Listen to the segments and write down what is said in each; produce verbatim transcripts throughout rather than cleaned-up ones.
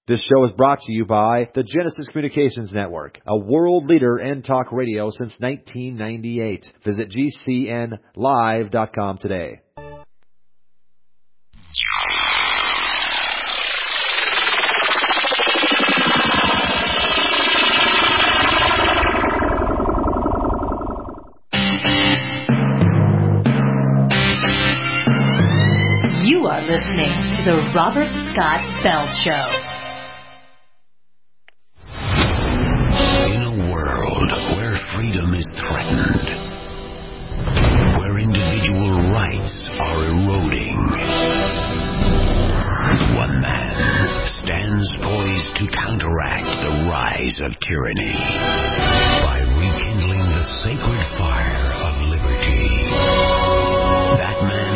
This show is brought to you by the Genesis Communications Network, a world leader in talk radio since nineteen ninety-eight. Visit G C N live dot com today. You are listening to the Robert Scott Bell Show. In a world where freedom is threatened, where individual rights are eroding, one man stands poised to counteract the rise of tyranny by rekindling the sacred fire of liberty. That man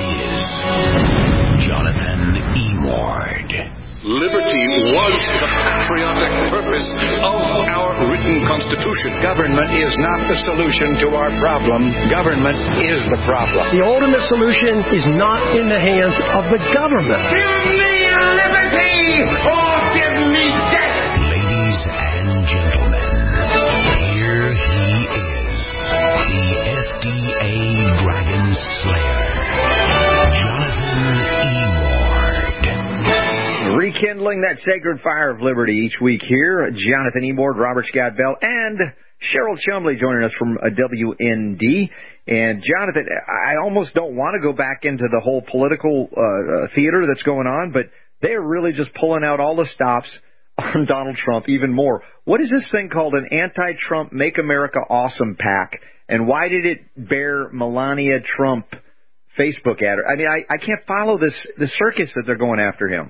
is Jonathan E. Ward. Liberty was the patriotic purpose of our written Constitution. Government is not the solution to our problem. Government is the problem. The ultimate solution is not in the hands of the government. Give me liberty or give me death. Ladies and gentlemen, here he is, the F D A Dragon Slayer, Jonathan E. Ward. Rekindling that sacred fire of liberty each week here. Jonathan E. Ward, Robert Scott Bell, and Cheryl Chumley joining us from W N D. And Jonathan, I almost don't want to go back into the whole political uh, theater that's going on, but they're really just pulling out all the stops on Donald Trump even more. What is this thing called an anti-Trump Make America Awesome PAC? And why did it bear Melania Trump Facebook ad? I mean, I, I can't follow this the circus that they're going after him.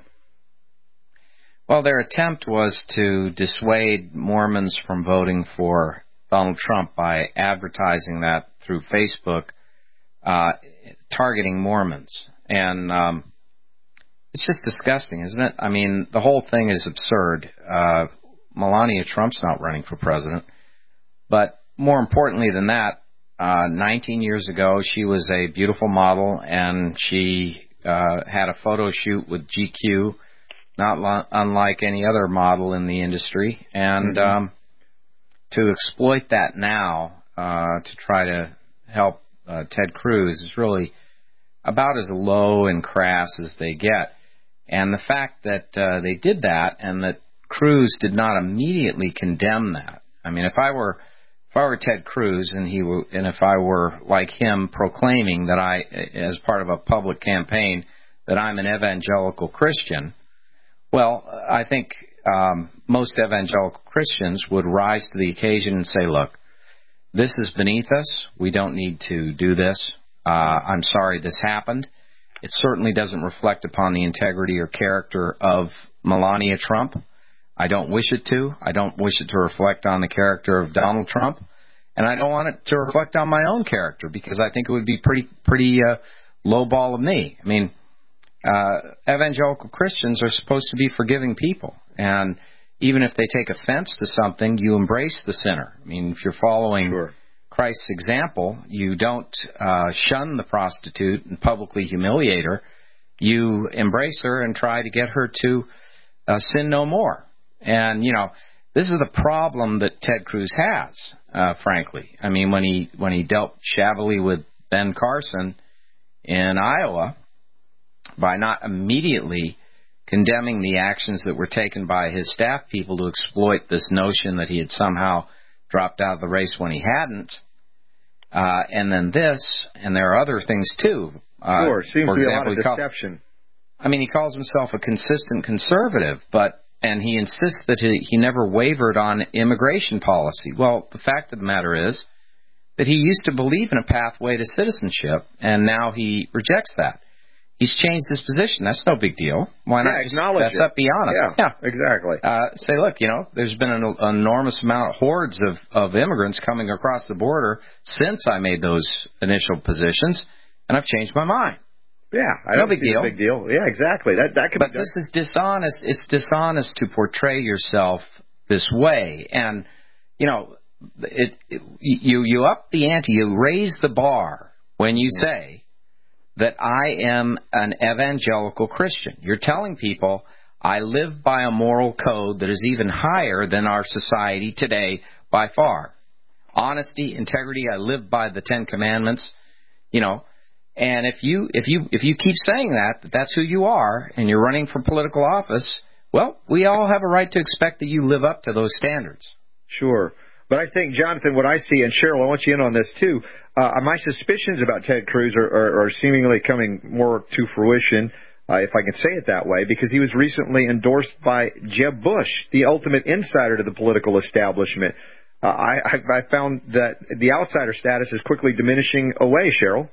Well, their attempt was to dissuade Mormons from voting for Donald Trump by advertising that through Facebook, uh, targeting Mormons. And um, it's just disgusting, isn't it? I mean, the whole thing is absurd. Uh, Melania Trump's not running for president. But more importantly than that, uh, nineteen years ago, she was a beautiful model, and she uh, had a photo shoot with G Q, not lo- unlike any other model in the industry. And mm-hmm. um, to exploit that now uh, to try to help uh, Ted Cruz is really about as low and crass as they get. And the fact that uh, they did that and that Cruz did not immediately condemn that. I mean, if I were if I were Ted Cruz and he were, and if I were like him proclaiming that I, as part of a public campaign, that I'm an evangelical Christian, well, I think um, most evangelical Christians would rise to the occasion and say, look, this is beneath us. We don't need to do this. Uh, I'm sorry this happened. It certainly doesn't reflect upon the integrity or character of Melania Trump. I don't wish it to. I don't wish it to reflect on the character of Donald Trump. And I don't want it to reflect on my own character because I think it would be pretty, pretty uh, low ball of me. I mean, Uh, evangelical Christians are supposed to be forgiving people. And even if they take offense to something, you embrace the sinner. I mean, if you're following sure. Christ's example, you don't uh, shun the prostitute and publicly humiliate her. You embrace her and try to get her to uh, sin no more. And, you know, this is the problem that Ted Cruz has, uh, frankly. I mean, when he when he dealt shabbily with Ben Carson in Iowa, by not immediately condemning the actions that were taken by his staff people to exploit this notion that he had somehow dropped out of the race when he hadn't. Uh, and then this, and there are other things too. Uh, sure, seems for to be example, a lot of deception. Call, I mean, he calls himself a consistent conservative, but and he insists that he, he never wavered on immigration policy. Well, the fact of the matter is that he used to believe in a pathway to citizenship, and now he rejects that. He's changed his position. That's no big deal. Why not yeah, just acknowledge fess it. up, be honest? Yeah, yeah. exactly. Uh, say, look, you know, there's been an, an enormous amount of hordes of, of immigrants coming across the border since I made those initial positions, and I've changed my mind. Yeah, I no don't big see deal. a big deal. Yeah, exactly. That that could. But be this is dishonest. It's dishonest to portray yourself this way, and you know, it, it you you up the ante, you raise the bar when you say that I am an evangelical Christian. You're telling people I live by a moral code that is even higher than our society today by far. Honesty, integrity, I live by the Ten Commandments, you know. And if you if you if you keep saying that, that that's who you are, and you're running for political office, well, we all have a right to expect that you live up to those standards. Sure. But I think, Jonathan, what I see, and Cheryl, I want you in on this too, uh, my suspicions about Ted Cruz are, are, are seemingly coming more to fruition, uh, if I can say it that way, because he was recently endorsed by Jeb Bush, the ultimate insider to the political establishment. Uh, I, I found that the outsider status is quickly diminishing away, Cheryl.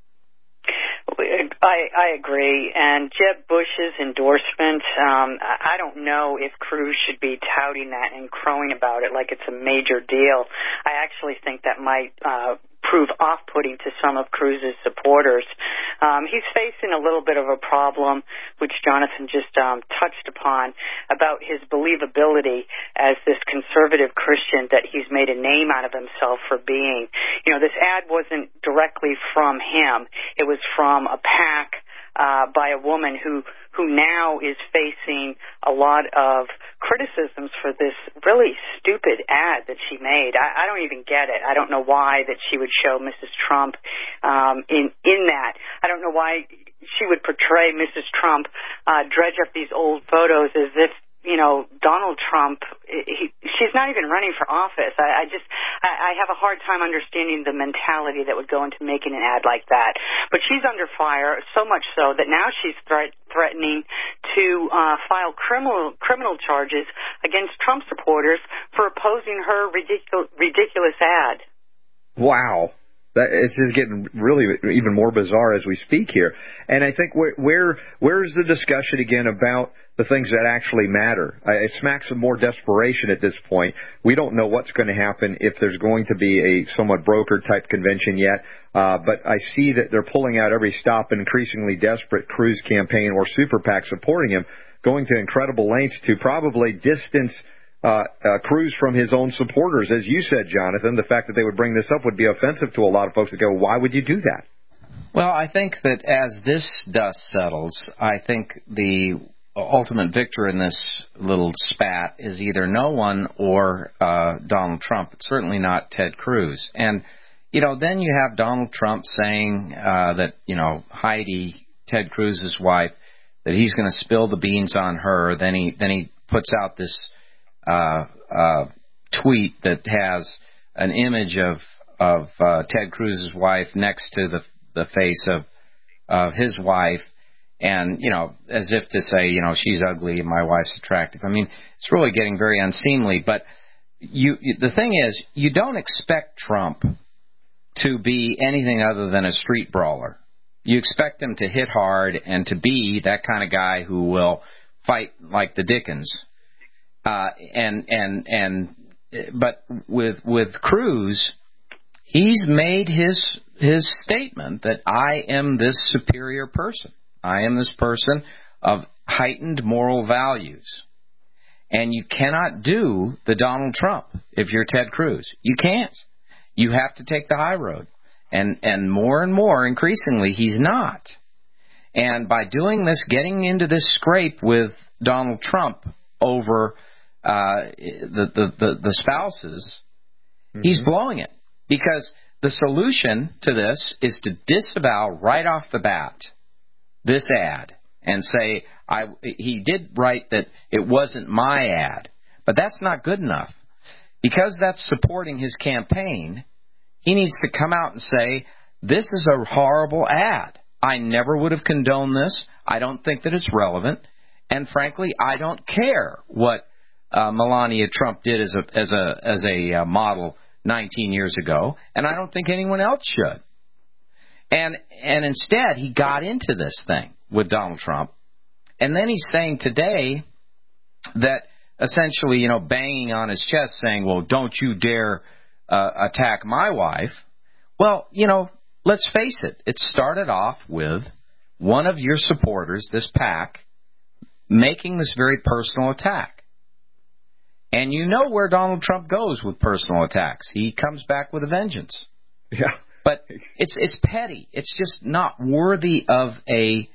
I, I agree. And Jeb Bush's endorsement, um, I don't know if Cruz should be touting that and crowing about it like it's a major deal. I actually think that might uh, prove off-putting to some of Cruz's supporters. Um, he's facing a little bit of a problem, which Jonathan just um, touched upon, about his believability as this conservative Christian that he's made a name out of himself for being. You know, this ad wasn't directly from him. It was from a PAC uh, by a woman who who now is facing a lot of criticisms for this really stupid ad that she made. I, I don't even get it. I don't know why that she would show Missus Trump um, in in that. I don't know why she would portray Missus Trump, uh, dredge up these old photos as if, you know, Donald Trump, he, she's not even running for office. I, I just, I, I have a hard time understanding the mentality that would go into making an ad like that. But she's under fire, so much so that now she's threat, threatening to uh, file criminal criminal charges against Trump supporters for opposing her ridicul- ridiculous ad. Wow. That, it's just getting really even more bizarre as we speak here. And I think where, where where's the discussion again about the things that actually matter? Uh, it smacks of more desperation at this point. We don't know what's going to happen if there's going to be a somewhat brokered-type convention yet. Uh, but I see that they're pulling out every stop an increasingly desperate Cruz campaign or super PAC supporting him, going to incredible lengths to probably distance Uh, uh, Cruz from his own supporters. As you said, Jonathan, the fact that they would bring this up would be offensive to a lot of folks that go, why would you do that? Well, I think that as this dust settles, I think the ultimate victor in this little spat is either no one or uh, Donald Trump. It's certainly not Ted Cruz. And, you know, then you have Donald Trump saying uh, that, you know, Heidi, Ted Cruz's wife, that he's going to spill the beans on her. Then he then he puts out this Uh, uh, tweet that has an image of of uh, Ted Cruz's wife next to the the face of of his wife, and you know, as if to say, you know, she's ugly and my wife's attractive. I mean, it's really getting very unseemly. But you, you the thing is, you don't expect Trump to be anything other than a street brawler. You expect him to hit hard and to be that kind of guy who will fight like the Dickens. Uh, and, and, and, but with, with Cruz, he's made his, his statement that I am this superior person. I am this person of heightened moral values. And you cannot do the Donald Trump if you're Ted Cruz. You can't. You have to take the high road. And, and more and more, increasingly, he's not. And by doing this, getting into this scrape with Donald Trump over Uh, the, the, the, the spouses, mm-hmm. he's blowing it. Because the solution to this is to disavow right off the bat this ad and say, I, he did write that it wasn't my ad. But that's not good enough. Because that's supporting his campaign, he needs to come out and say, this is a horrible ad. I never would have condoned this. I don't think that it's relevant. And frankly, I don't care what Uh, Melania Trump did as a as a as a uh, model nineteen years ago, and I don't think anyone else should. And and instead, he got into this thing with Donald Trump, and then he's saying today that essentially, you know, banging on his chest, saying, "Well, don't you dare uh, attack my wife." Well, you know, let's face it. It started off with one of your supporters, this PAC, making this very personal attack. And you know where Donald Trump goes with personal attacks. He comes back with a vengeance. Yeah. But it's it's petty. It's just not worthy of a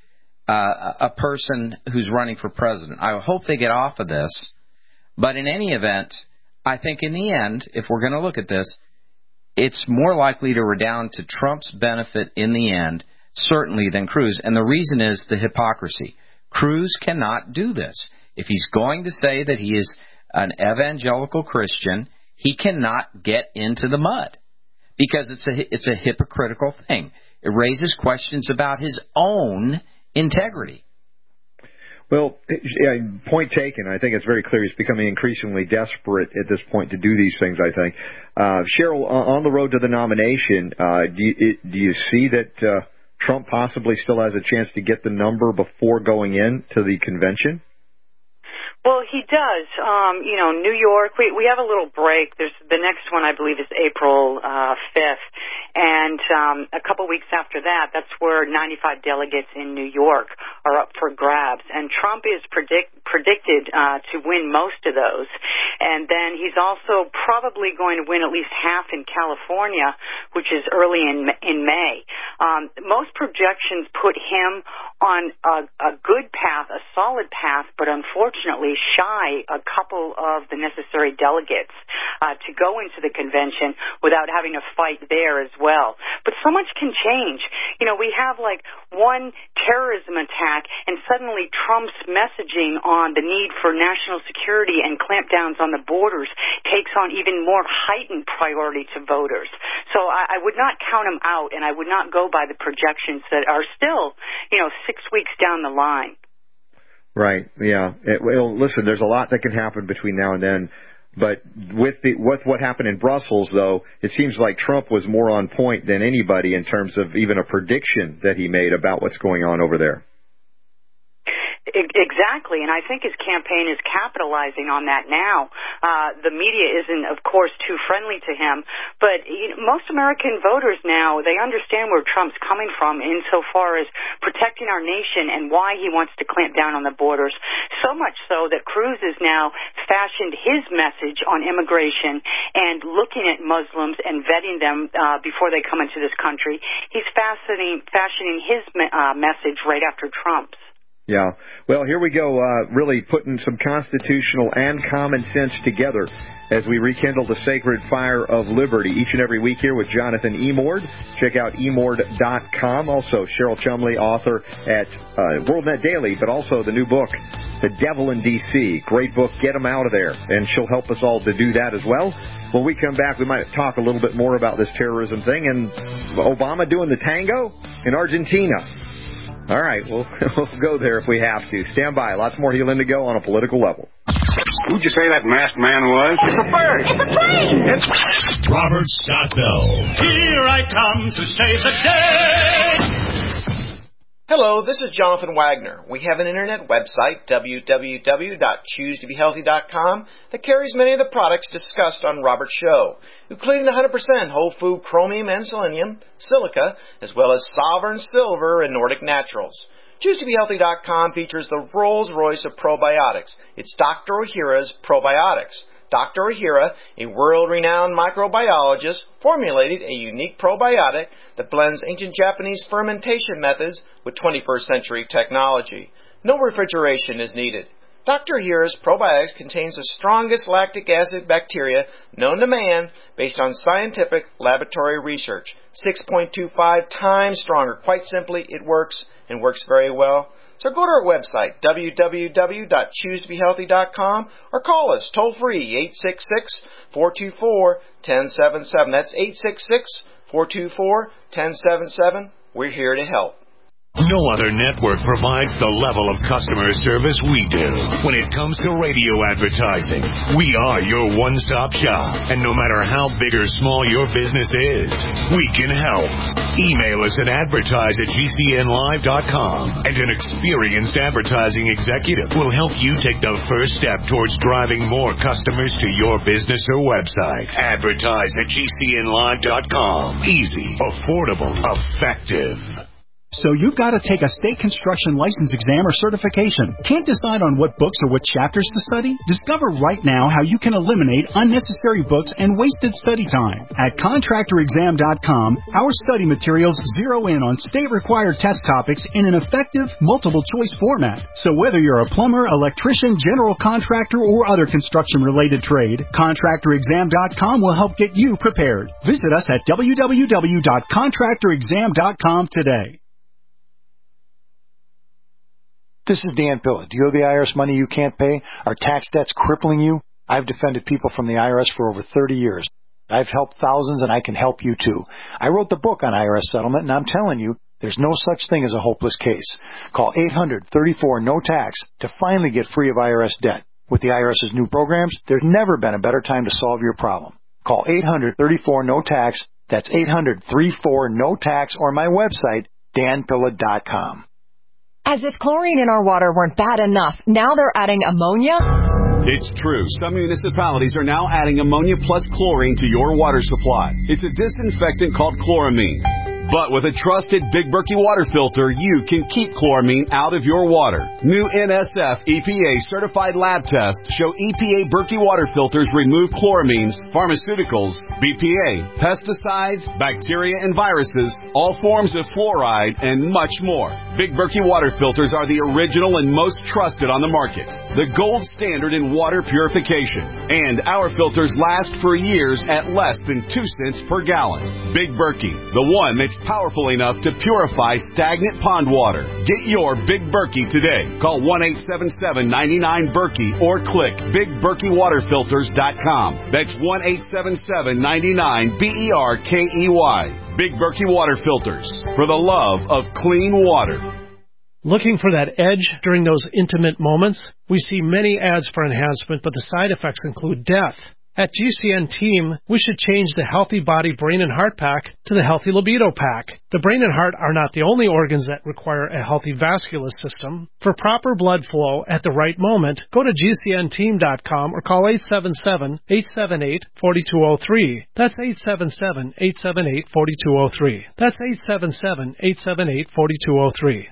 uh, a person who's running for president. I hope they get off of this. But in any event, I think in the end, if we're going to look at this, it's more likely to redound to Trump's benefit in the end, certainly, than Cruz. And the reason is the hypocrisy. Cruz cannot do this. If he's going to say that he is an evangelical Christian, he cannot get into the mud because it's a, it's a hypocritical thing. It raises questions about his own integrity. Well, point taken. I think it's very clear he's becoming increasingly desperate at this point to do these things, I think. Uh, Cheryl, on the road to the nomination, uh, do, you, do you see that uh, Trump possibly still has a chance to get the number before going in to the convention? Well, he does. Um, you know, New York, we, we have a little break. There's the next one, I believe, is April uh, fifth. And um, a couple weeks after that, that's where ninety-five delegates in New York are up for grabs. And Trump is predict, predicted uh, to win most of those. And then he's also probably going to win at least half in California, which is early in, in May. Um, most projections put him on a, a good path, a solid path, but unfortunately shy a couple of the necessary delegates uh, to go into the convention without having to fight there as well. But so much can change. You know, we have like one terrorism attack and suddenly Trump's messaging on the need for national security and clampdowns on the borders takes on even more heightened priority to voters. So I, I would not count him out, and I would not go by the projections that are still, you know, six weeks down the line. Right. Yeah. It, well, listen, there's a lot that can happen between now and then. But with the, with what happened in Brussels, though, it seems like Trump was more on point than anybody in terms of even a prediction that he made about what's going on over there. Exactly, and I think his campaign is capitalizing on that now. Uh, the media isn't, of course, too friendly to him, but you know, most American voters now, they understand where Trump's coming from insofar as protecting our nation and why he wants to clamp down on the borders, so much so that Cruz has now fashioned his message on immigration and looking at Muslims and vetting them uh, before they come into this country. He's fashioning, fashioning his uh, message right after Trump's. Yeah. Well, here we go, uh, really putting some constitutional and common sense together as we rekindle the sacred fire of liberty each and every week here with Jonathan Emord. Check out emord dot com. Also, Cheryl Chumley, author at uh, WorldNet Daily, but also the new book, The Devil in D C Great book. Get them out of there. And she'll help us all to do that as well. When we come back, we might talk a little bit more about this terrorism thing and Obama doing the tango in Argentina. All right, we'll, we'll go there if we have to. Stand by. Lots more healing to go on a political level. Who'd you say that masked man was? It's a bird. It's a plane. It's Robert Scott Bell. Here I come to save the day. Hello, this is Jonathan Wagner. We have an internet website, w w w dot choose to be healthy dot com, that carries many of the products discussed on Robert's show, including one hundred percent whole food chromium and selenium, silica, as well as Sovereign Silver and Nordic Naturals. choose to be healthy dot com features the Rolls-Royce of probiotics. It's Doctor Ohhira's Probiotics. Doctor Ohhira, a world-renowned microbiologist, formulated a unique probiotic that blends ancient Japanese fermentation methods with twenty-first century technology. No refrigeration is needed. Doctor Ohhira's probiotics contains the strongest lactic acid bacteria known to man based on scientific laboratory research. six point two five times stronger. Quite simply, it works and works very well. So go to our website, w w w dot choose to be healthy dot com, or call us toll-free, eight six six, four two four, one zero seven seven. That's eight six six, four two four, one zero seven seven. We're here to help. No other network provides the level of customer service we do. When it comes to radio advertising, we are your one-stop shop. And no matter how big or small your business is, we can help. Email us at advertise at g c n live dot com, and an experienced advertising executive will help you take the first step towards driving more customers to your business or website. Advertise at g c n live dot com. Easy, affordable, effective. So you've got to take a state construction license exam or certification. Can't decide on what books or what chapters to study? Discover right now how you can eliminate unnecessary books and wasted study time. At contractor exam dot com, our study materials zero in on state-required test topics in an effective, multiple-choice format. So whether you're a plumber, electrician, general contractor, or other construction-related trade, contractor exam dot com will help get you prepared. Visit us at w w w dot contractor exam dot com today. This is Dan Pilla. Do you owe the I R S money you can't pay? Are tax debts crippling you? I've defended people from the I R S for over thirty years. I've helped thousands, and I can help you too. I wrote the book on I R S settlement, and I'm telling you, there's no such thing as a hopeless case. Call eight hundred, thirty-four, no tax to finally get free of I R S debt. With the IRS's new programs, there's never been a better time to solve your problem. Call eight hundred, thirty-four, no tax. That's eight hundred, thirty-four, no tax, or my website, dan pilla dot com. As if chlorine in our water weren't bad enough, now they're adding ammonia? It's true. Some municipalities are now adding ammonia plus chlorine to your water supply. It's a disinfectant called chloramine. But with a trusted Big Berkey water filter, you can keep chloramine out of your water. New N S F E P A certified lab tests show E P A Berkey water filters remove chloramines, pharmaceuticals, B P A, pesticides, bacteria and viruses, all forms of fluoride, and much more. Big Berkey water filters are the original and most trusted on the market. The gold standard in water purification. And our filters last for years at less than two cents per gallon. Big Berkey, the one that's powerful enough to purify stagnant pond water. Get your Big Berkey today. Call one eight seven seven, nine nine, Berkey or click big berkey water filters dot com. That's one eight seven seven, nine nine, B E R K E Y. Big Berkey Water Filters, for the love of clean water. Looking for that edge during those intimate moments? We see many ads for enhancement, but the side effects include death. At G C N Team, we should change the Healthy Body Brain and Heart Pack to the Healthy Libido Pack. The brain and heart are not the only organs that require a healthy vascular system. For proper blood flow at the right moment, go to G C N team dot com or call eight seven seven, eight seven eight, four two zero three. That's eight seven seven, eight seven eight, four two zero three. That's eight seven seven, eight seven eight, four two zero three.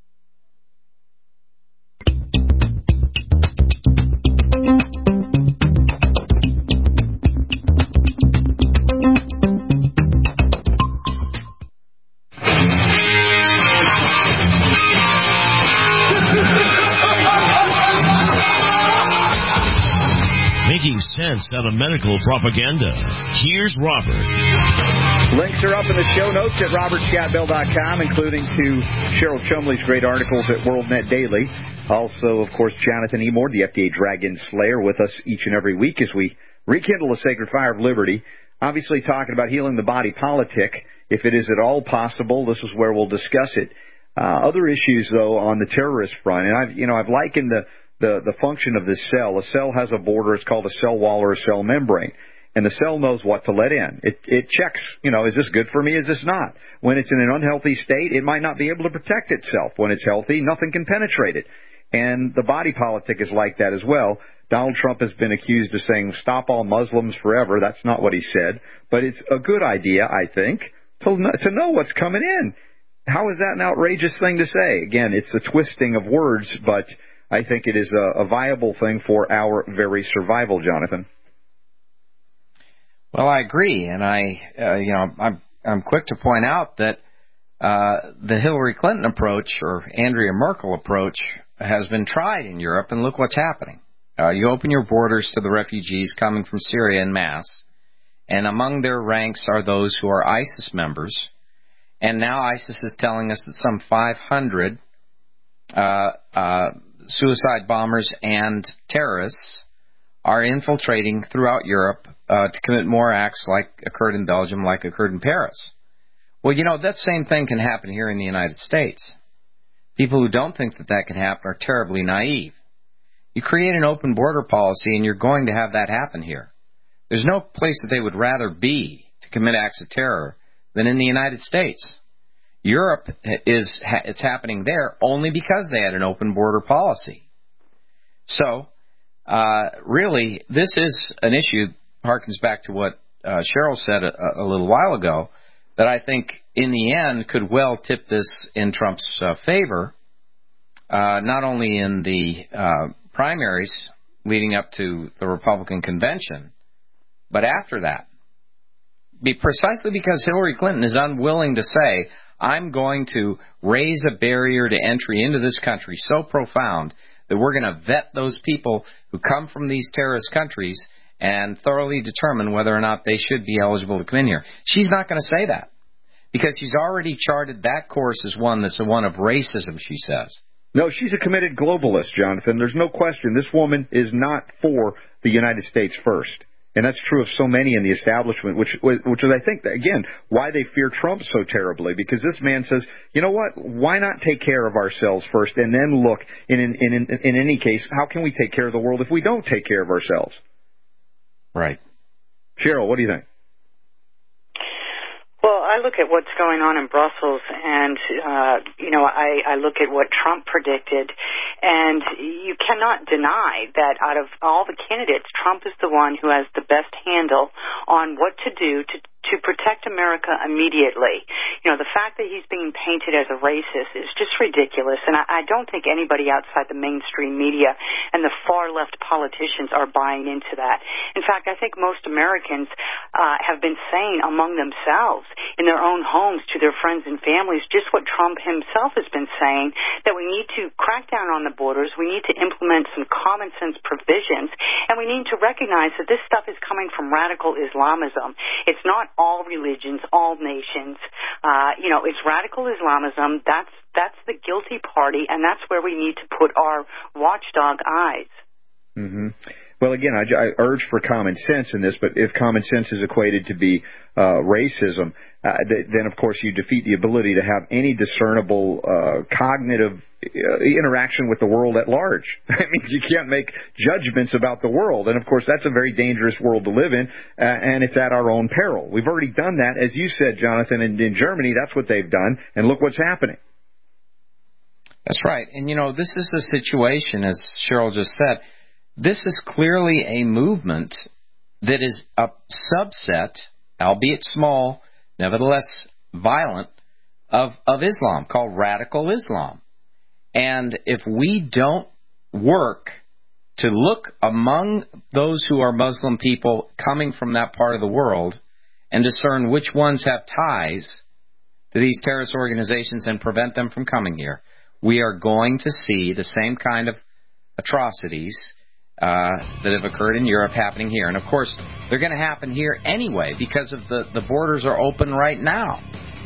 Making sense out of medical propaganda. Here's Robert. Links are up in the show notes at robert scott bell dot com, including to Cheryl Chumley's great articles at WorldNet Daily. Also, of course, Jonathan Emord, the F D A Dragon Slayer, with us each and every week as we rekindle the sacred fire of liberty. Obviously talking about healing the body politic. If it is at all possible, this is where we'll discuss it. Uh, other issues, though, on the terrorist front, and I've, you know, I've likened the The, the function of this cell. A cell has a border. It's called a cell wall or a cell membrane. And the cell knows what to let in. It, it checks, you know, is this good for me? Is this not? When it's in an unhealthy state, it might not be able to protect itself. When it's healthy, nothing can penetrate it. And the body politic is like that as well. Donald Trump has been accused of saying, stop all Muslims forever. That's not what he said. But it's a good idea, I think, to, to know what's coming in. How is that an outrageous thing to say? Again, it's a twisting of words, but I think it is a, a viable thing for our very survival, Jonathan. Well, I agree, and I, uh, you know, I'm I'm quick to point out that uh, the Hillary Clinton approach or Andrea Merkel approach has been tried in Europe, and look what's happening. Uh, you open your borders to the refugees coming from Syria en masse, and among their ranks are those who are ISIS members, and now ISIS is telling us that some five hundred uh, uh, suicide bombers and terrorists are infiltrating throughout Europe uh, to commit more acts like occurred in Belgium, like occurred in Paris. Well, you know, that same thing can happen here in the United States. People who don't think that that can happen are terribly naive. You create an open border policy and you're going to have that happen here. There's no place that they would rather be to commit acts of terror than in the United States. Europe is, it's happening there only because they had an open border policy. So, uh, really, this is an issue, harkens back to what uh, Cheryl said a, a little while ago, that I think in the end could well tip this in Trump's uh, favor, uh, not only in the uh, primaries leading up to the Republican convention, but after that. Be precisely because Hillary Clinton is unwilling to say, I'm going to raise a barrier to entry into this country so profound that we're going to vet those people who come from these terrorist countries and thoroughly determine whether or not they should be eligible to come in here. She's not going to say that because she's already charted that course as one that's a one of racism, she says. No, she's a committed globalist, Jonathan. There's no question. This woman is not for the United States first. And that's true of so many in the establishment, which which is, I think, again, why they fear Trump so terribly. Because this man says, you know what, why not take care of ourselves first and then look, in, in, in, in any case, how can we take care of the world if we don't take care of ourselves? Right. Cheryl, what do you think? Well, I look at what's going on in Brussels, and, uh, you know, I, I look at what Trump predicted, and you cannot deny that out of all the candidates, Trump is the one who has the best handle on what to do to to protect America immediately. You know, the fact that he's being painted as a racist is just ridiculous, and I, I don't think anybody outside the mainstream media and the far-left politicians are buying into that. In fact, I think most Americans uh, have been saying among themselves in their own homes to their friends and families just what Trump himself has been saying, that we need to crack down on the borders, we need to implement some common-sense provisions, and we need to recognize that this stuff is coming from radical Islamism. It's not all religions, all nations. Uh, you know, it's radical Islamism. That's that's the guilty party, and that's where we need to put our watchdog eyes. Mm-hmm. Well, again, I, I urge for common sense in this, but if common sense is equated to be uh, racism, uh, th- then, of course, you defeat the ability to have any discernible uh, cognitive uh, interaction with the world at large. That means you can't make judgments about the world. And, of course, that's a very dangerous world to live in, uh, and it's at our own peril. We've already done that. As you said, Jonathan, in, in Germany, that's what they've done, and look what's happening. That's right. And, you know, this is a situation, as Cheryl just said, this is clearly a movement that is a subset, albeit small, nevertheless violent, of, of Islam, called radical Islam. And if we don't work to look among those who are Muslim people coming from that part of the world and discern which ones have ties to these terrorist organizations and prevent them from coming here, we are going to see the same kind of atrocities Uh, that have occurred in Europe happening here. And, of course, they're going to happen here anyway because of the, the borders are open right now.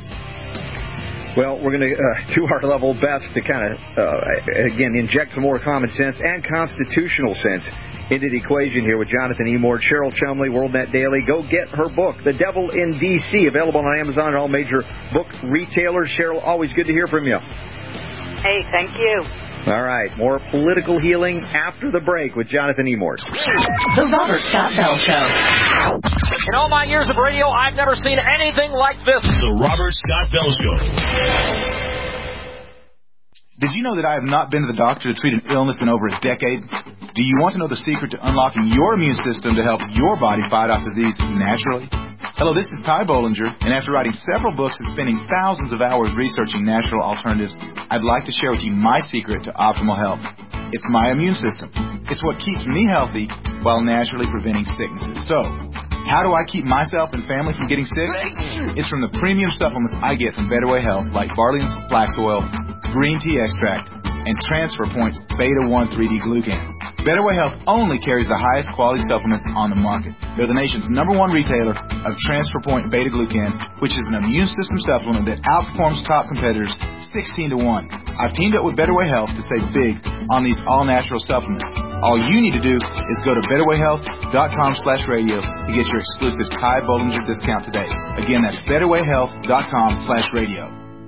Well, we're going to uh, do our level best to kind of, uh, again, inject some more common sense and constitutional sense into the equation here with Jonathan E. Moore, Cheryl Chumley, WorldNet Daily. Go get her book, The Devil in D C, available on Amazon and all major book retailers. Cheryl, always good to hear from you. Hey, thank you. All right, more political healing after the break with Jonathan E. Moore. The Robert Scott Bell Show. In all my years of radio, I've never seen anything like this. The Robert Scott Bell Show. Did you know that I have not been to the doctor to treat an illness in over a decade? Do you want to know the secret to unlocking your immune system to help your body fight off disease naturally? Hello, this is Ty Bollinger, and after writing several books and spending thousands of hours researching natural alternatives, I'd like to share with you my secret to optimal health. It's my immune system. It's what keeps me healthy while naturally preventing sicknesses. So, how do I keep myself and family from getting sick? It's from the premium supplements I get from Better Way Health, like Barley and Flax Oil, Green Tea Extract, and Transfer Point's Beta one three D Glucan. Better Way Health only carries the highest quality supplements on the market. They're the nation's number one retailer of Transfer Point Beta Glucan, which is an immune system supplement that outperforms top competitors sixteen to one. I've teamed up with Better Way Health to save big on these all-natural supplements. All you need to do is go to betterwayhealth.com slash radio to get your exclusive Ty Bollinger discount today. Again, that's betterwayhealth.com slash radio.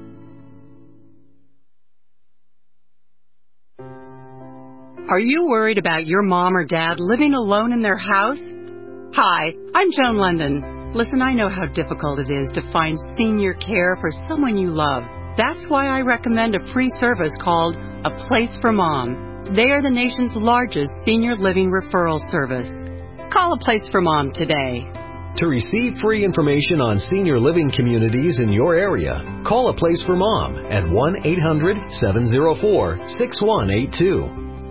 Are you worried about your mom or dad living alone in their house? Hi, I'm Joan London. Listen, I know how difficult it is to find senior care for someone you love. That's why I recommend a free service called A Place for Mom. They are the nation's largest senior living referral service. Call A Place for Mom today. To receive free information on senior living communities in your area, call A Place for Mom at one eight hundred seven oh four six one eight two.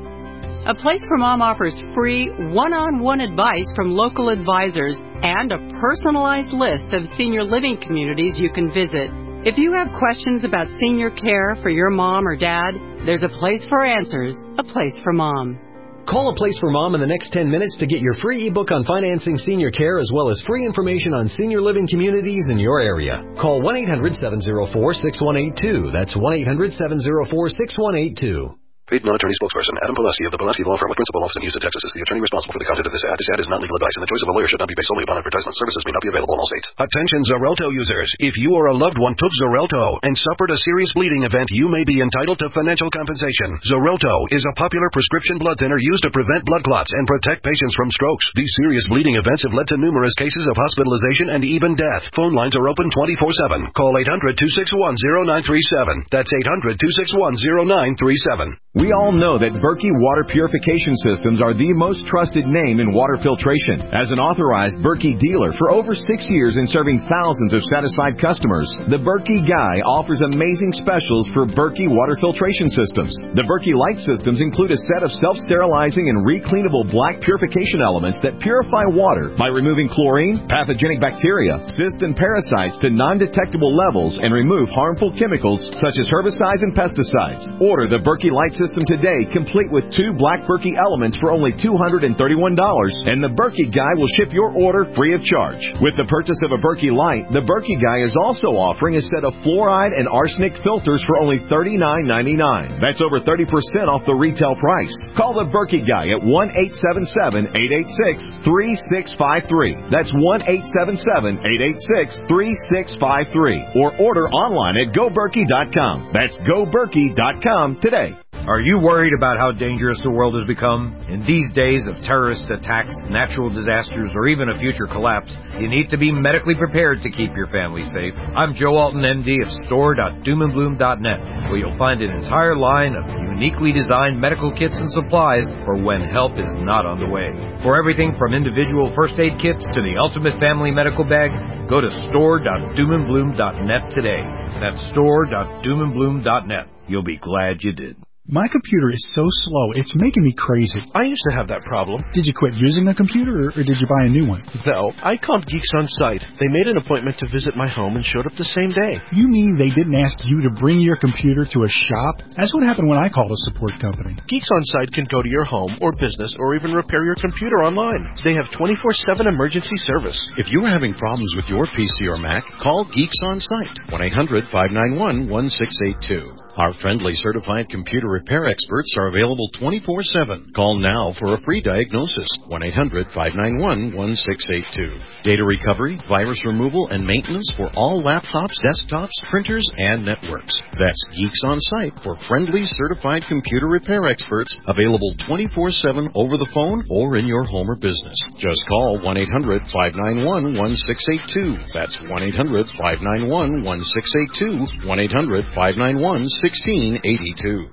A Place for Mom offers free one-on-one advice from local advisors and a personalized list of senior living communities you can visit. If you have questions about senior care for your mom or dad, there's a place for answers, A Place for Mom. Call A Place for Mom in the next ten minutes to get your free ebook on financing senior care as well as free information on senior living communities in your area. Call one eight hundred seven oh four six one eight two. That's one eight hundred seven oh four six one eight two. Paid non-attorney spokesperson Adam Pulaski of the Pulaski Law Firm with principal office in Houston, Texas is the attorney responsible for the content of this ad. This ad is not legal advice, and the choice of a lawyer should not be based solely upon advertisement. Services may not be available in all states. Attention Xarelto users. If you or a loved one took Xarelto and suffered a serious bleeding event, you may be entitled to financial compensation. Xarelto is a popular prescription blood thinner used to prevent blood clots and protect patients from strokes. These serious bleeding events have led to numerous cases of hospitalization and even death. Phone lines are open twenty-four seven. Call eight hundred two six one oh nine three seven. That's eight hundred two six one oh nine three seven. We all know that Berkey Water Purification Systems are the most trusted name in water filtration. As an authorized Berkey dealer for over six years and serving thousands of satisfied customers, the Berkey Guy offers amazing specials for Berkey Water Filtration Systems. The Berkey Light Systems include a set of self-sterilizing and recleanable black purification elements that purify water by removing chlorine, pathogenic bacteria, cysts, and parasites to non-detectable levels and remove harmful chemicals such as herbicides and pesticides. Order the Berkey Light System today, complete with two black Berkey elements for only two hundred thirty-one dollars, and the Berkey Guy will ship your order free of charge. With the purchase of a Berkey Light, the Berkey Guy is also offering a set of fluoride and arsenic filters for only thirty-nine ninety-nine. That's over thirty percent off the retail price. Call the Berkey Guy at one eight seven seven, eight eight six, three six five three. That's one eight seven seven, eight eight six, three six five three. Or order online at go berkey dot com. That's go berkey dot com today. Are you worried about how dangerous the world has become? In these days of terrorist attacks, natural disasters, or even a future collapse, you need to be medically prepared to keep your family safe. I'm Joe Alton, M D of store dot doom and bloom dot net, where you'll find an entire line of uniquely designed medical kits and supplies for when help is not on the way. For everything from individual first aid kits to the ultimate family medical bag, go to store dot doom and bloom dot net today. That's store dot doom and bloom dot net. You'll be glad you did. My computer is so slow, it's making me crazy. I used to have that problem. Did you quit using a computer, or, or did you buy a new one? No, I called Geeks On Site. They made an appointment to visit my home and showed up the same day. You mean they didn't ask you to bring your computer to a shop? That's what happened when I called a support company. Geeks On Site can go to your home or business or even repair your computer online. They have twenty-four seven emergency service. If you are having problems with your P C or Mac, call Geeks On Site, one eight hundred five nine one one six eight two. Our friendly certified computer repair experts are available twenty-four seven. Call now for a free diagnosis, one eight hundred five nine one one six eight two. Data recovery, virus removal, and maintenance for all laptops, desktops, printers, and networks. That's Geeks On Site for friendly certified computer repair experts, available twenty-four seven over the phone or in your home or business. Just call one eight hundred five nine one one six eight two. That's one eight hundred five nine one one six eight two, one eight hundred five nine one sixteen eighty-two.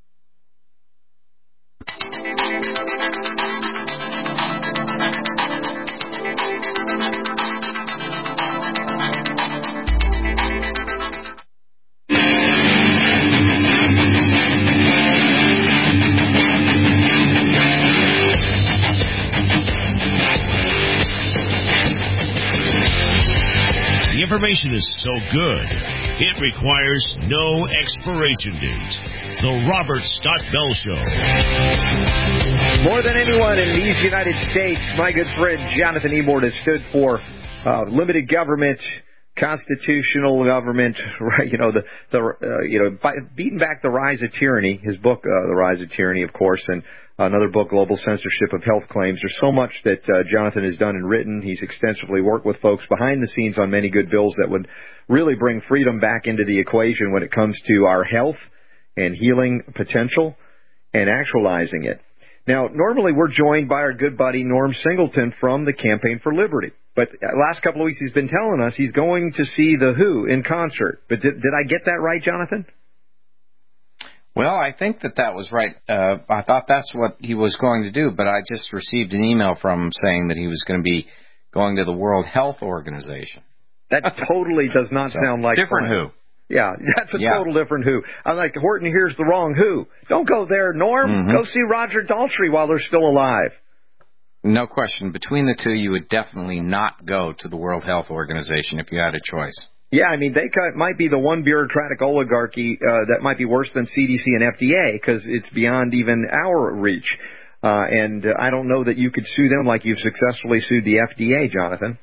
Information is so good, it requires no expiration date. The Robert Scott Bell Show. More than anyone in these United States, my good friend Jonathan Emord has stood for uh, limited government, constitutional government, right? You know, the the uh, you know, by, beating back the rise of tyranny. His book, uh, The Rise of Tyranny, of course, and another book, Global Censorship of Health Claims. There's so much that uh, Jonathan has done and written. He's extensively worked with folks behind the scenes on many good bills that would really bring freedom back into the equation when it comes to our health and healing potential and actualizing it. Now, normally we're joined by our good buddy Norm Singleton from the Campaign for Liberty. But last couple of weeks he's been telling us he's going to see The Who in concert. But did, did I get that right, Jonathan? Well, I think that that was right. Uh, I thought that's what he was going to do, but I just received an email from him saying that he was going to be going to the World Health Organization. That totally does not so, sound like different fun. who. Yeah, that's a yeah. total different who. I'm like, Horton here's the wrong who. Don't go there, Norm. Mm-hmm. Go see Roger Daltrey while they're still alive. No question. Between the two, you would definitely not go to the World Health Organization if you had a choice. Yeah, I mean, they might be the one bureaucratic oligarchy uh, that might be worse than C D C and F D A because it's beyond even our reach. Uh, and uh, I don't know that you could sue them like you've successfully sued the F D A, Jonathan.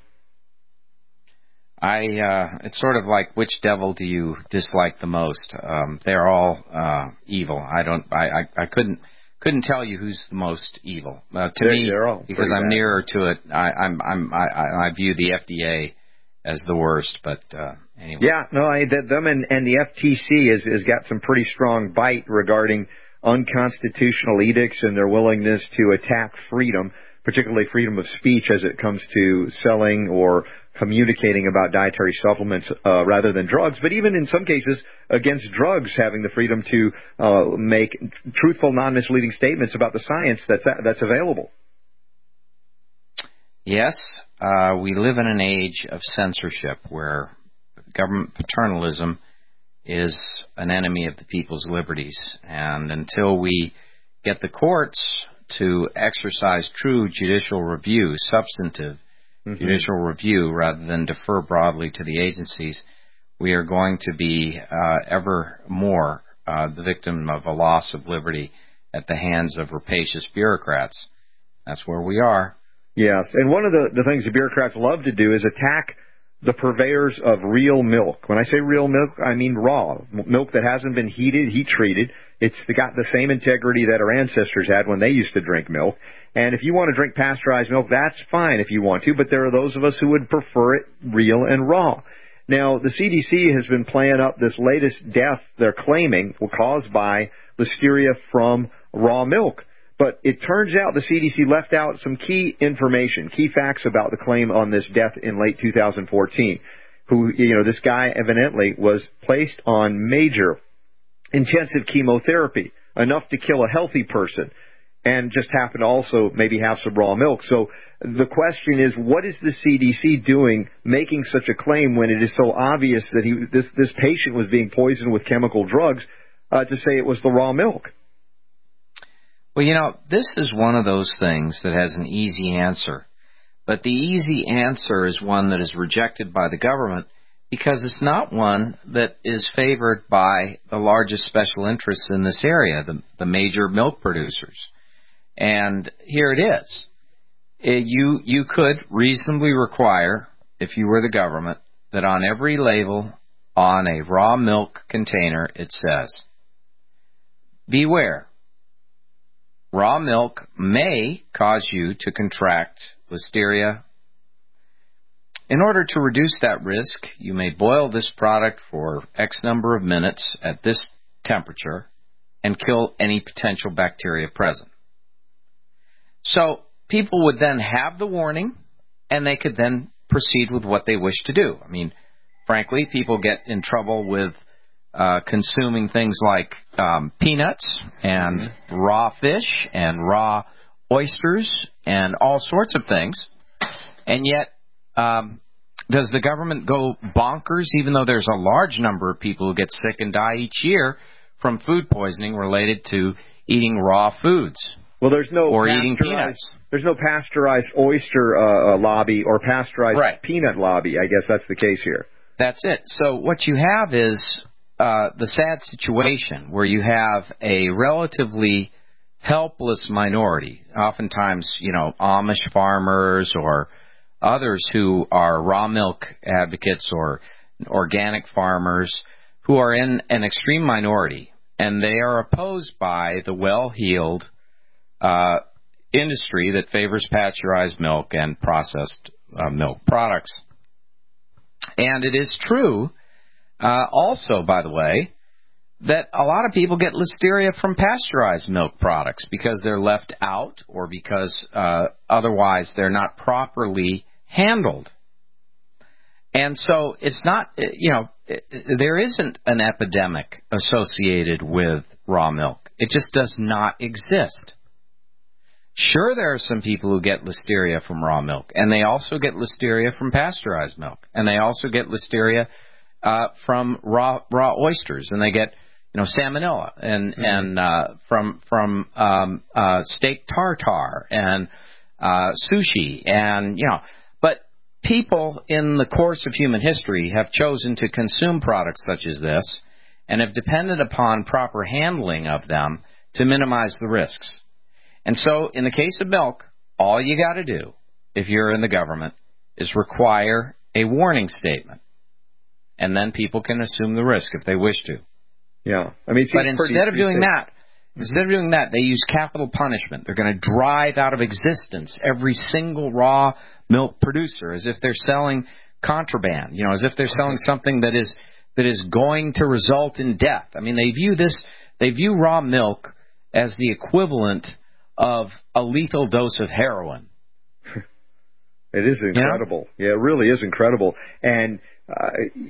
I, uh, it's sort of like which devil do you dislike the most? Um, they're all, uh, evil. I don't, I, I, I couldn't, couldn't tell you who's the most evil. Uh, to they're, me, they're because I'm bad. nearer to it, I, I'm, I'm, I, I view the F D A as the worst, but, uh, anyway. Yeah, no, I, the, them and, and the F T C has, has got some pretty strong bite regarding unconstitutional edicts and their willingness to attack freedom, particularly freedom of speech as it comes to selling or communicating about dietary supplements uh, rather than drugs, but even in some cases against drugs having the freedom to uh, make truthful, non-misleading statements about the science that's that's available. Yes, uh, we live in an age of censorship where government paternalism is an enemy of the people's liberties, and until we get the courts to exercise true judicial review, substantive mm-hmm. judicial review, rather than defer broadly to the agencies, we are going to be uh, ever more uh, the victim of a loss of liberty at the hands of rapacious bureaucrats. That's where we are. Yes, and one of the, the things the bureaucrats love to do is attack the purveyors of real milk. When I say real milk, I mean raw milk that hasn't been heated, heat treated. It's got the same integrity that our ancestors had when they used to drink milk. And if you want to drink pasteurized milk, that's fine if you want to, but there are those of us who would prefer it real and raw. Now, the C D C has been playing up this latest death they're claiming was caused by listeria from raw milk. But it turns out the C D C left out some key information, key facts about the claim on this death in late two thousand fourteen. Who, you know, this guy evidently was placed on major intensive chemotherapy, enough to kill a healthy person, and just happened to also maybe have some raw milk. So the question is, what is the C D C doing making such a claim when it is so obvious that he, this, this patient was being poisoned with chemical drugs uh, to say it was the raw milk? Well, you know, this is one of those things that has an easy answer. But the easy answer is one that is rejected by the government because it's not one that is favored by the largest special interests in this area, the, the major milk producers. And here it is. It, you, you could reasonably require, if you were the government, that on every label on a raw milk container it says, beware. Raw milk may cause you to contract listeria. In order to reduce that risk, you may boil this product for X number of minutes at this temperature and kill any potential bacteria present. So people would then have the warning, and they could then proceed with what they wish to do. I mean, frankly, people get in trouble with Uh, consuming things like um, peanuts and mm-hmm. raw fish and raw oysters and all sorts of things. And yet, um, does the government go bonkers, even though there's a large number of people who get sick and die each year from food poisoning related to eating raw foods? Well, there's no or eating peanuts. There's no pasteurized oyster uh, lobby or pasteurized right. peanut lobby. I guess that's the case here. That's it. So what you have is Uh, the sad situation where you have a relatively helpless minority, oftentimes, you know, Amish farmers or others who are raw milk advocates or organic farmers who are in an extreme minority, and they are opposed by the well-heeled uh, industry that favors pasteurized milk and processed uh, milk products. And it is true Uh, also, by the way, that a lot of people get listeria from pasteurized milk products because they're left out or because uh, otherwise they're not properly handled. And so it's not, you know, there isn't an epidemic associated with raw milk. It just does not exist. Sure, there are some people who get listeria from raw milk, and they also get listeria from pasteurized milk, and they also get listeria uh, from raw raw oysters, and they get you know salmonella and mm-hmm. and uh, from from um, uh, steak tartare and uh, sushi, and you know, but people in the course of human history have chosen to consume products such as this, and have depended upon proper handling of them to minimize the risks. And so, in the case of milk, all you got to do, if you're in the government, is require a warning statement. And then people can assume the risk if they wish to. Yeah. I mean, but instead of doing that, instead of doing that, they use capital punishment. They're going to drive out of existence every single raw milk producer as if they're selling contraband, you know, as if they're selling something that is that is going to result in death. I mean, they view this, they view raw milk as the equivalent of a lethal dose of heroin. It is incredible. You know? Yeah, it really is incredible. And uh,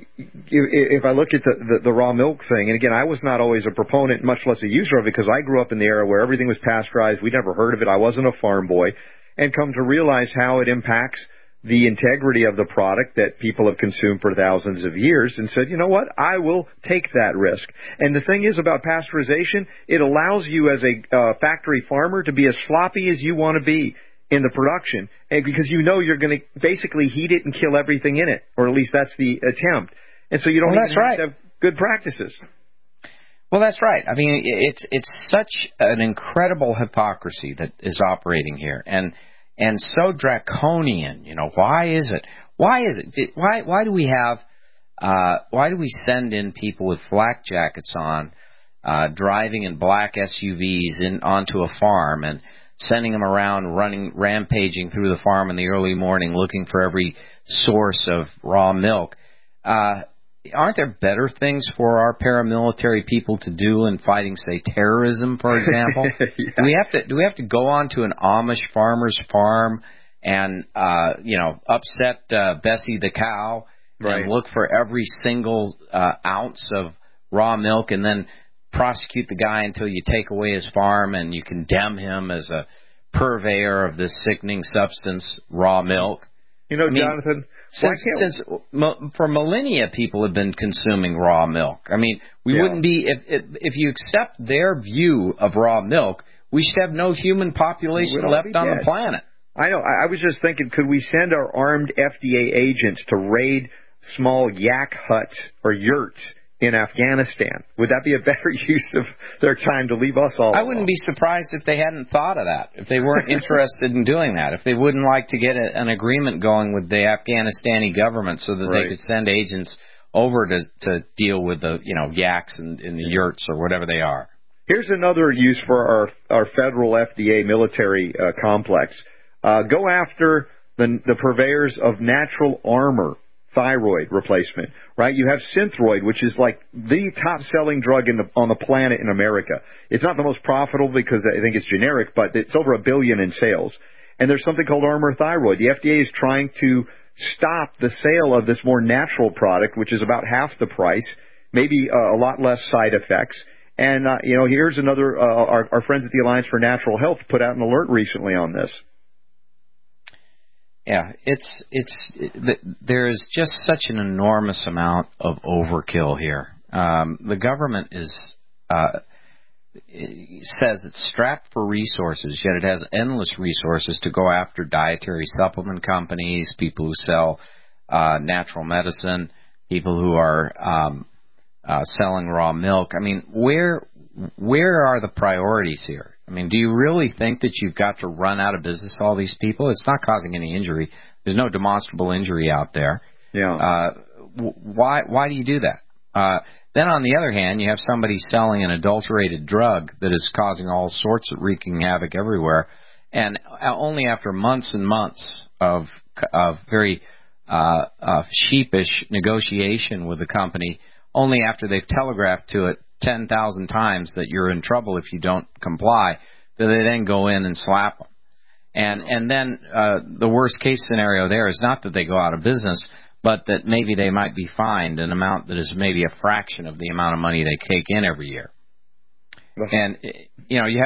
if I look at the, the, the raw milk thing, and again, I was not always a proponent, much less a user of it, because I grew up in the era where everything was pasteurized. We never heard of it. I wasn't a farm boy. And come to realize how it impacts the integrity of the product that people have consumed for thousands of years, and said, you know what, I will take that risk. And the thing is about pasteurization, it allows you as a uh, factory farmer to be as sloppy as you want to be in the production, and because you know you're going to basically heat it and kill everything in it, or at least that's the attempt. And so you don't well, even that's right. have to have good practices. Well, that's right. I mean, it's it's such an incredible hypocrisy that is operating here, and and so draconian. You know, why is it? Why is it? Why why do we have? Uh, why do we send in people with flak jackets on, uh, driving in black S U Vs in onto a farm and sending them around, running, rampaging through the farm in the early morning, looking for every source of raw milk? Uh, aren't there better things for our paramilitary people to do in fighting, say, terrorism, for example? yeah. Do we have to do we have to go on to an Amish farmer's farm and uh, you know upset uh, Bessie the cow right. and look for every single uh, ounce of raw milk and then prosecute the guy until you take away his farm and you condemn him as a purveyor of this sickening substance, raw milk? You know, I mean, Jonathan, since, since for millennia people have been consuming raw milk. I mean, we yeah. wouldn't be if, if if you accept their view of raw milk, we should have no human population left on the planet. I know. I was just thinking, could we send our armed F D A agents to raid small yak huts or yurts in Afghanistan? Would that be a better use of their time to leave us all I alone? Wouldn't be surprised if they hadn't thought of that, if they weren't interested in doing that, if they wouldn't like to get a, an agreement going with the Afghanistani government so that right. they could send agents over to, to deal with the you know yaks and in the yurts or whatever they are. Here's another use for our, our federal F D A military uh, complex. Uh, go after the, the purveyors of natural armor thyroid replacement, right? You have Synthroid, which is like the top-selling drug in the, on the planet in America. It's not the most profitable because I think it's generic, but it's over a billion in sales. And there's something called Armor Thyroid. The F D A is trying to stop the sale of this more natural product, which is about half the price, maybe uh, a lot less side effects. And, uh, you know, here's another, uh, our, our friends at the Alliance for Natural Health put out an alert recently on this. Yeah, it's it's it, there is just such an enormous amount of overkill here. Um, the government is uh, says it's strapped for resources, yet it has endless resources to go after dietary supplement companies, people who sell uh, natural medicine, people who are um, uh, selling raw milk. I mean, where where are the priorities here? I mean, do you really think that you've got to run out of business all these people? It's not causing any injury. There's no demonstrable injury out there. Yeah. Uh, why why do you do that? Uh, then on the other hand, you have somebody selling an adulterated drug that is causing all sorts of wreaking havoc everywhere, and only after months and months of of very uh, uh, sheepish negotiation with the company, only after they've telegraphed to it ten thousand times that you're in trouble if you don't comply, do they then go in and slap them. And and then uh, the worst case scenario there is not that they go out of business, but that maybe they might be fined an amount that is maybe a fraction of the amount of money they take in every year. And, you know, you have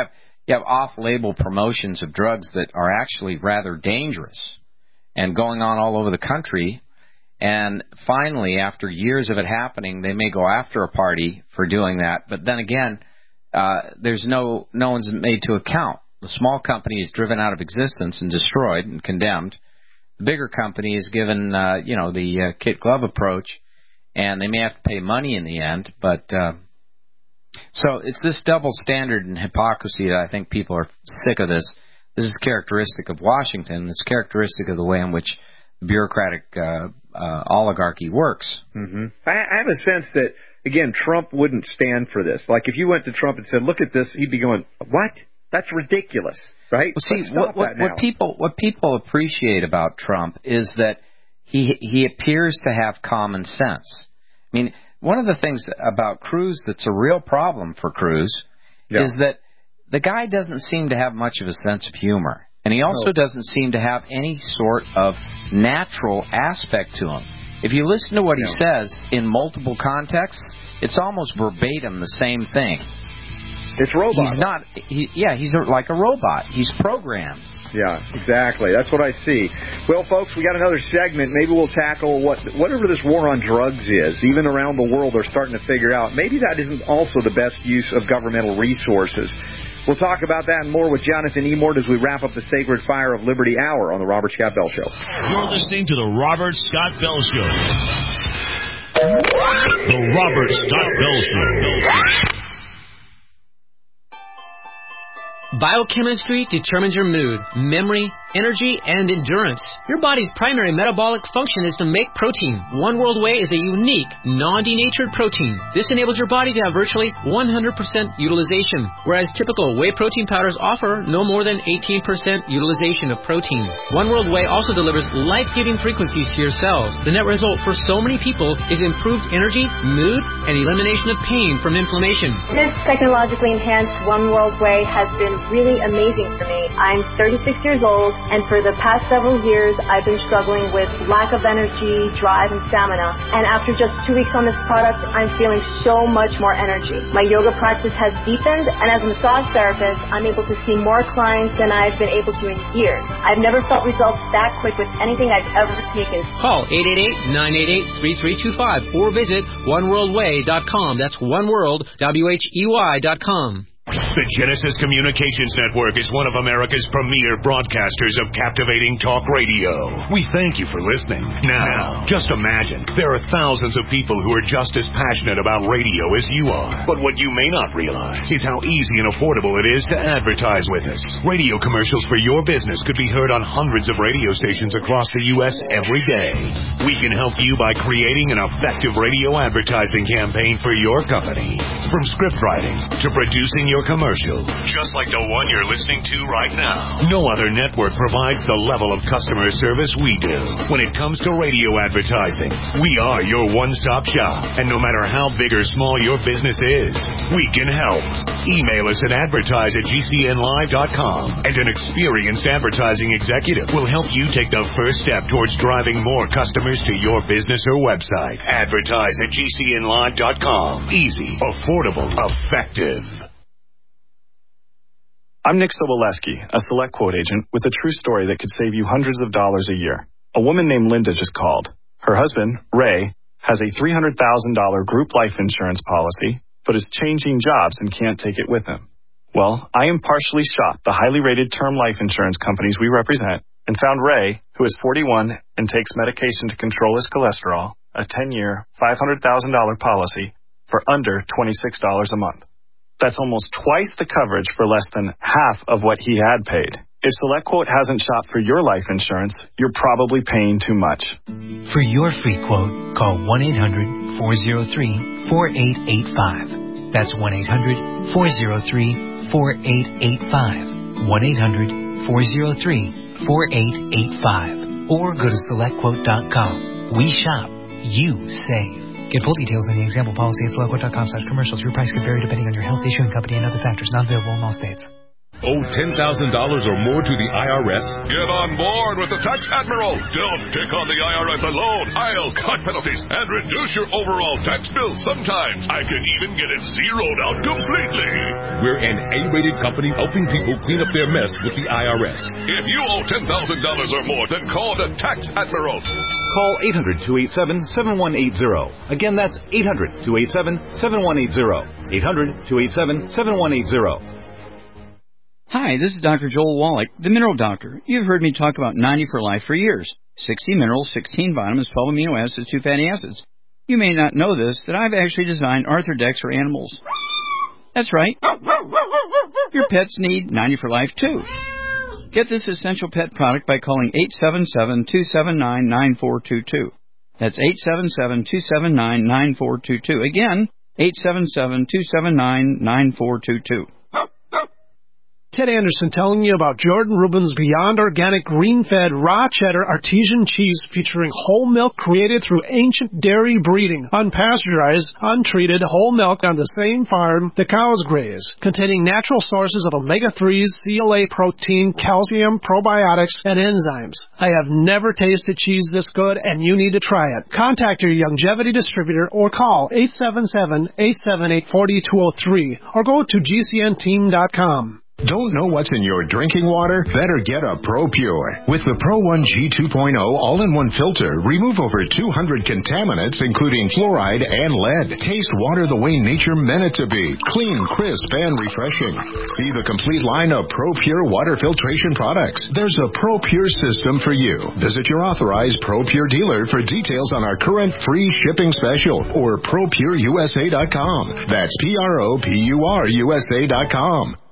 you have off-label promotions of drugs that are actually rather dangerous and going on all over the country. And finally, after years of it happening, they may go after a party for doing that. But then again, uh, there's no no one's made to account. The small company is driven out of existence and destroyed and condemned. The bigger company is given, uh, you know, the uh, kit glove approach, and they may have to pay money in the end. But uh, so it's this double standard and hypocrisy that I think people are sick of this. This is characteristic of Washington. It's characteristic of the way in which the bureaucratic uh, uh, oligarchy works. Mm-hmm. I, I have a sense that, again, Trump wouldn't stand for this. Like, if you went to Trump and said, look at this, he'd be going, what? That's ridiculous, right? Well, see, what, what, what people what people appreciate about Trump is that he he appears to have common sense. I mean, one of the things about Cruz that's a real problem for Cruz yeah. is that the guy doesn't seem to have much of a sense of humor. And he also no. doesn't seem to have any sort of natural aspect to him. If you listen to what no. he says in multiple contexts, it's almost verbatim the same thing. It's robot. He's not, he, yeah, he's a, like a robot. He's programmed. Yeah, exactly. That's what I see. Well, folks, we got another segment. Maybe we'll tackle what whatever this war on drugs is. Even around the world, they're starting to figure out maybe that isn't also the best use of governmental resources. We'll talk about that and more with Jonathan Emord as we wrap up the Sacred Fire of Liberty Hour on the Robert Scott Bell Show. You're listening to the Robert Scott Bell Show. The Robert Scott Bell Show. Biochemistry determines your mood, memory, energy, and endurance. Your body's primary metabolic function is to make protein. One World Whey is a unique, non-denatured protein. This enables your body to have virtually one hundred percent utilization, whereas typical whey protein powders offer no more than eighteen percent utilization of protein. One World Whey also delivers life-giving frequencies to your cells. The net result for so many people is improved energy, mood, and elimination of pain from inflammation. This technologically enhanced One World Whey has been really amazing for me. I'm thirty-six years old, and for the past several years, I've been struggling with lack of energy, drive, and stamina. And after just two weeks on this product, I'm feeling so much more energy. My yoga practice has deepened, and as a massage therapist, I'm able to see more clients than I've been able to in years. I've never felt results that quick with anything I've ever taken. Call eight eight eight, nine eight eight, three three two five or visit one world way dot com. That's oneworld, W H E Y dot com. The Genesis Communications Network is one of America's premier broadcasters of captivating talk radio. We thank you for listening. Now, just imagine, there are thousands of people who are just as passionate about radio as you are. But what you may not realize is how easy and affordable it is to advertise with us. Radio commercials for your business could be heard on hundreds of radio stations across the U S every day. We can help you by creating an effective radio advertising campaign for your company. From script writing to producing your commercial, just like the one you're listening to right now. No other network provides the level of customer service we do. When it comes to radio advertising, we are your one-stop shop. And no matter how big or small your business is, we can help. Email us at advertise at G C N live dot com, and an experienced advertising executive will help you take the first step towards driving more customers to your business or website. Advertise at G C N live dot com. Easy, affordable, effective. I'm Nick Soboleski, a Select Quote agent with a true story that could save you hundreds of dollars a year. A woman named Linda just called. Her husband, Ray, has a three hundred thousand dollars group life insurance policy, but is changing jobs and can't take it with him. Well, I impartially shopped the highly rated term life insurance companies we represent and found Ray, who is forty-one and takes medication to control his cholesterol, a ten-year, five hundred thousand dollars policy for under twenty-six dollars a month. That's almost twice the coverage for less than half of what he had paid. If SelectQuote hasn't shopped for your life insurance, you're probably paying too much. For your free quote, call one eight hundred, four oh three, four eight eight five. That's one eight hundred, four oh three, four eight eight five. one eight hundred, four oh three, four eight eight five. Or go to select quote dot com. We shop. You save. Get full details in the example policy at select quote dot com slash commercials. Your price could vary depending on your health, issuing company, and other factors. Not available in all states. Owe ten thousand dollars or more to the I R S? Get on board with the Tax Admiral. Don't pick on the I R S alone. I'll cut penalties and reduce your overall tax bill. Sometimes I can even get it zeroed out completely. We're an A-rated company helping people clean up their mess with the I R S. If you owe ten thousand dollars or more, then call the Tax Admiral. Call eight hundred, two eight seven, seven one eight zero. Again, that's eight hundred, two eight seven, seven one eight zero. eight hundred, two eight seven, seven one eight zero. Hi, this is Doctor Joel Wallach, the Mineral Doctor. You've heard me talk about ninety for Life for years. sixty minerals, sixteen vitamins, twelve amino acids, two fatty acids. You may not know this, that I've actually designed Arthrodex for animals. That's right. Your pets need ninety for Life, too. Get this essential pet product by calling eight seven seven, two seven nine, nine four two two. That's eight seven seven, two seven nine, nine four two two. Again, eight seven seven, two seven nine, nine four two two. Ted Anderson telling you about Jordan Rubin's Beyond Organic Green-Fed Raw Cheddar Artesian Cheese featuring whole milk created through ancient dairy breeding, unpasteurized, untreated whole milk on the same farm the cows graze, containing natural sources of omega threes, C L A protein, calcium, probiotics, and enzymes. I have never tasted cheese this good, and you need to try it. Contact your Longevity distributor or call eight seven seven, eight seven eight, four two zero three or go to G C N team dot com. Don't know what's in your drinking water? Better get a ProPure. With the Pro one G two point oh all-in-one filter, remove over two hundred contaminants, including fluoride and lead. Taste water the way nature meant it to be. Clean, crisp, and refreshing. See the complete line of ProPure water filtration products. There's a ProPure system for you. Visit your authorized ProPure dealer for details on our current free shipping special or Pro Pure U S A dot com. That's P R O P U R U S A dot com.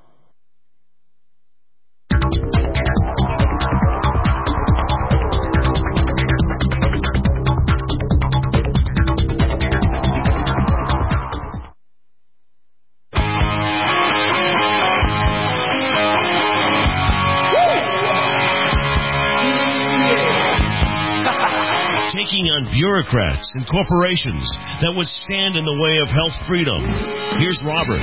On bureaucrats and corporations that would stand in the way of health freedom. Here's Robert.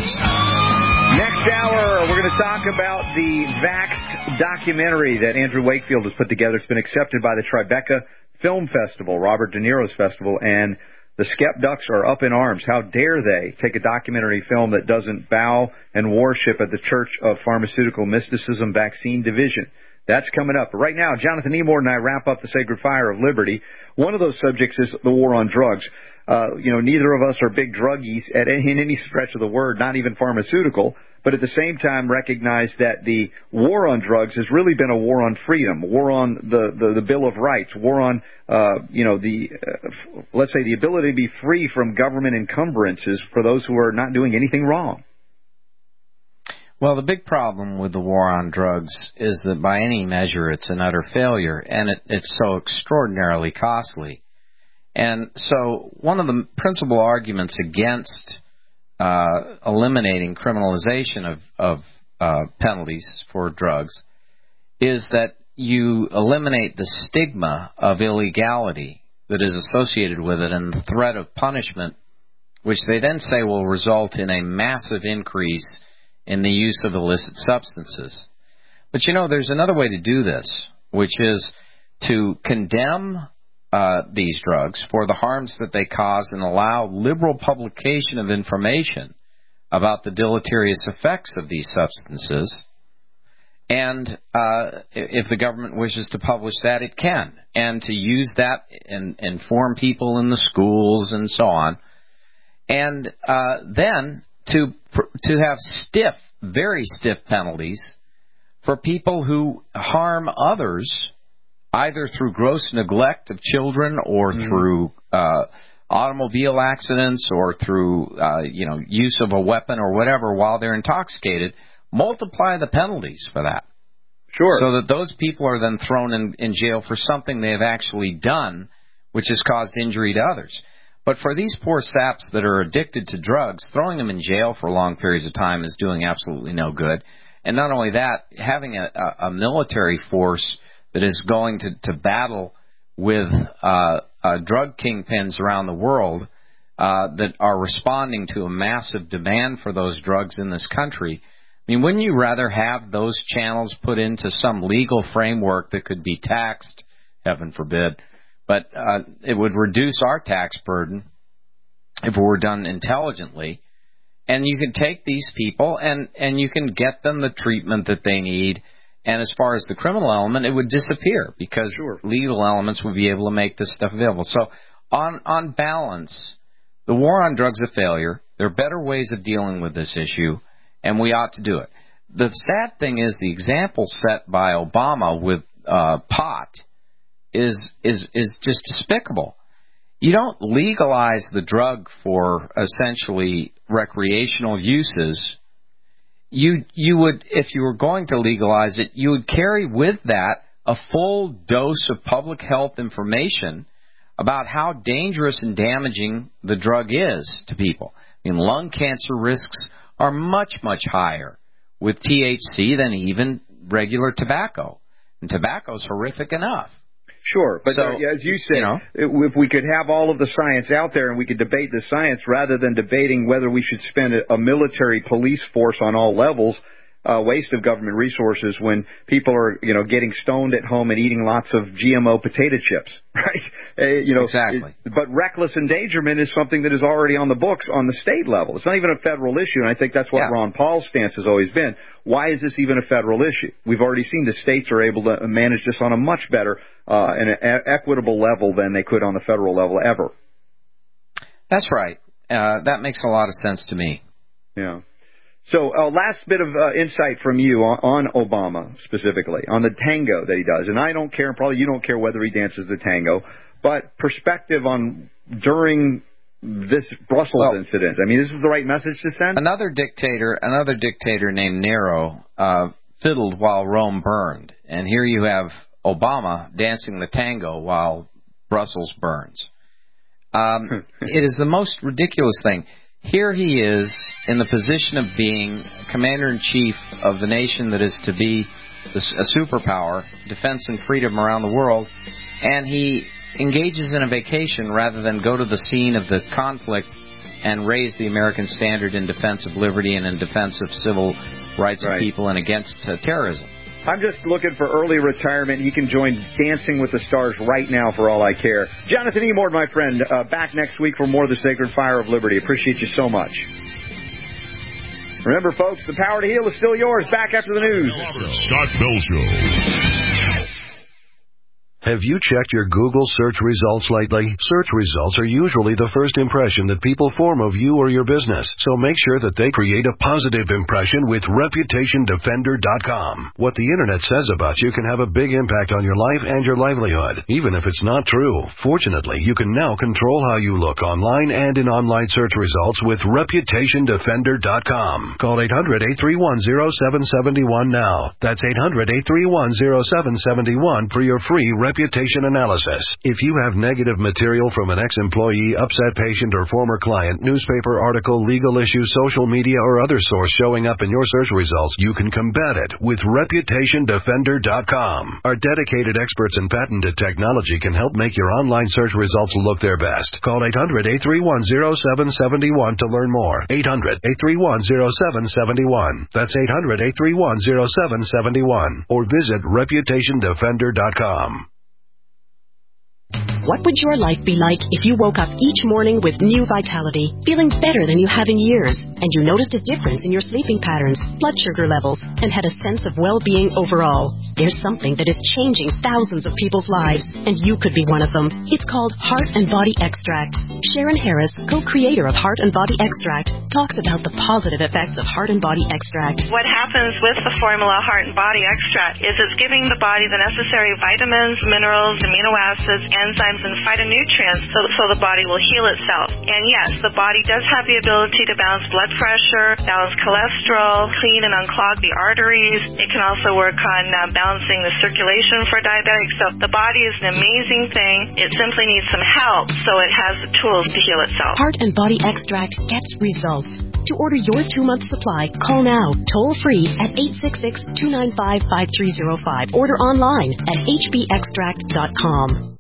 Next hour, we're going to talk about the Vaxxed documentary that Andrew Wakefield has put together. It's been accepted by the Tribeca Film Festival, Robert De Niro's festival, and the Skepducks are up in arms. How dare they take a documentary film that doesn't bow and worship at the Church of Pharmaceutical Mysticism Vaccine Division. That's coming up. But right now, Jonathan Emord and I wrap up the Sacred Fire of Liberty. One of those subjects is the war on drugs. Uh, you know, neither of us are big druggies at any, in any stretch of the word, not even pharmaceutical, but at the same time recognize that the war on drugs has really been a war on freedom, war on the, the, the Bill of Rights, war on, uh, you know, the, uh, let's say the ability to be free from government encumbrances for those who are not doing anything wrong. Well, the big problem with the war on drugs is that by any measure it's an utter failure, and it, it's so extraordinarily costly. And so one of the principal arguments against uh, eliminating criminalization of, of uh, penalties for drugs is that you eliminate the stigma of illegality that is associated with it and the threat of punishment, which they then say will result in a massive increase in the use of illicit substances. But, you know, there's another way to do this, which is to condemn uh, these drugs for the harms that they cause and allow liberal publication of information about the deleterious effects of these substances. And uh, if the government wishes to publish that, it can. And to use that and inform people in the schools and so on. And uh, then to to have stiff, very stiff penalties for people who harm others, either through gross neglect of children or mm-hmm. through uh, automobile accidents or through uh, you know use of a weapon or whatever while they're intoxicated. Multiply the penalties for that. Sure. So that those people are then thrown in, in jail for something they have actually done, which has caused injury to others. But for these poor saps that are addicted to drugs, throwing them in jail for long periods of time is doing absolutely no good. And not only that, having a, a, a military force that is going to, to battle with uh, uh, drug kingpins around the world uh, that are responding to a massive demand for those drugs in this country, I mean, wouldn't you rather have those channels put into some legal framework that could be taxed, heaven forbid, but uh, it would reduce our tax burden if it were done intelligently. And you can take these people and, and you can get them the treatment that they need. And as far as the criminal element, it would disappear because sure. legal elements would be able to make this stuff available. So on, on balance, the war on drugs is a failure. There are better ways of dealing with this issue, and we ought to do it. The sad thing is the example set by Obama with uh, pot is is is just despicable. You don't legalize the drug for essentially recreational uses. You you would, if you were going to legalize it, you would carry with that a full dose of public health information about how dangerous and damaging the drug is to people. I mean, lung cancer risks are much, much higher with T H C than even regular tobacco. And tobacco is horrific enough. Sure, but so, uh, as you say, you know, if we could have all of the science out there and we could debate the science rather than debating whether we should spend a, a military police force on all levels, uh, waste of government resources when people are, you know, getting stoned at home and eating lots of G M O potato chips, right? Uh, you know, exactly. It, but reckless endangerment is something that is already on the books on the state level. It's not even a federal issue, and I think that's what yeah. Ron Paul's stance has always been. Why is this even a federal issue? We've already seen the states are able to manage this on a much better uh, and an equitable level than they could on the federal level ever. That's right. Uh, that makes a lot of sense to me. Yeah. So uh, last bit of uh, insight from you on, on Obama specifically, on the tango that he does. And I don't care, and probably you don't care whether he dances the tango, but perspective on during this Brussels well, incident. I mean, this is the right message to send? Another dictator, another dictator named Nero uh, fiddled while Rome burned. And here you have Obama dancing the tango while Brussels burns. Um, it is the most ridiculous thing. Here he is in the position of being commander-in-chief of the nation that is to be a superpower, defense and freedom around the world, and he engages in a vacation rather than go to the scene of the conflict and raise the American standard in defense of liberty and in defense of civil rights right. of people and against uh, terrorism. I'm just looking for early retirement. He can join Dancing with the Stars right now for all I care. Jonathan Emord, my friend, uh, back next week for more of the Sacred Fire of Liberty. Appreciate you so much. Remember, folks, the power to heal is still yours. Back after the news. Scott Bell Show. Have you checked your Google search results lately? Search results are usually the first impression that people form of you or your business, so make sure that they create a positive impression with Reputation Defender dot com. What the Internet says about you can have a big impact on your life and your livelihood, even if it's not true. Fortunately, you can now control how you look online and in online search results with Reputation Defender dot com. Call eight hundred, eight three one, zero seven seven one now. That's eight hundred, eight three one, zero seven seven one for your free reputation analysis. If you have negative material from an ex-employee, upset patient, or former client, newspaper article, legal issue, social media, or other source showing up in your search results, you can combat it with Reputation Defender dot com. Our dedicated experts in patented technology can help make your online search results look their best. Call eight hundred, eight three one, zero seven seven one to learn more. eight hundred, eight three one, zero seven seven one. That's eight hundred, eight three one, zero seven seven one. Or visit Reputation Defender dot com. What would your life be like if you woke up each morning with new vitality, feeling better than you have in years, and you noticed a difference in your sleeping patterns, blood sugar levels, and had a sense of well-being overall? There's something that is changing thousands of people's lives, and you could be one of them. It's called Heart and Body Extract. Sharon Harris, co-creator of Heart and Body Extract, talks about the positive effects of Heart and Body Extract. What happens with the formula Heart and Body Extract is it's giving the body the necessary vitamins, minerals, amino acids, enzymes, and phytonutrients so, so the body will heal itself. And yes, the body does have the ability to balance blood pressure, balance cholesterol, clean and unclog the arteries. It can also work on uh, balancing the circulation for diabetics. So the body is an amazing thing. It simply needs some help so it has the tools to heal itself. Heart and Body Extract gets results. To order your two-month supply, call now, toll-free at eight six six, two nine five, five three zero five. Order online at h b extract dot com.